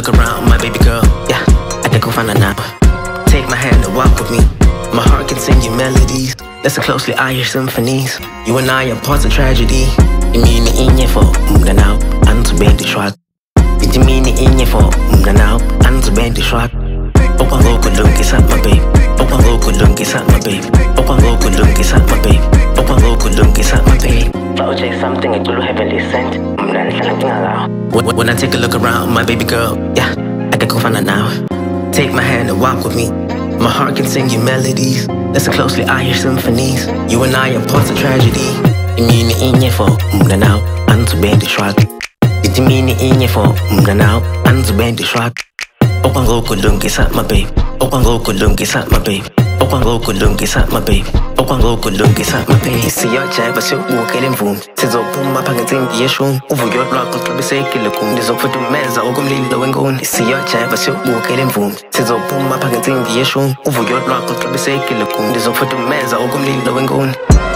look around, my baby girl. Yeah, I think we'll find a now. Take my hand and walk with me. My heart can sing you melodies. Listen closely, I hear symphonies. You and I are parts of tragedy. You mean it in your fault, now, and to bend the shrug. You mean it in your fault, now, and to bend the shrug. Oh, one go look, it's at my babe. Oh, one go look, it's at my babe. Oh, one go look, it's at my babe. Oh, one go look, it's at my babe. I'll check something into the heavenly sent. When I take a look around, my baby girl, yeah, I can go find her now. Take my hand and walk with me. My heart can sing you melodies. Listen closely, I hear symphonies. You and I are parts of tragedy. You mean it in your fault, now, and to bend the shrug. You mean it in your fault, now, and to bend the shrug. Oh, one go look, it's at my babe. Oh, one go look, it's at my babe. Oh, one go look, it's at my babe. Oh, one go look, it's at my babe. See your jab, but you walk in boom. Tis up, boom, my packet in the shoe. Over your rock, I'll be say, kill a coon. This up for the mess, I'll go leave low and go. See your jab, but you walk in boom. Tis up, boom, my packet in the shoe. Over your rock, I'll be say, kill a coon. This up for the mess, I'll go leave low and go.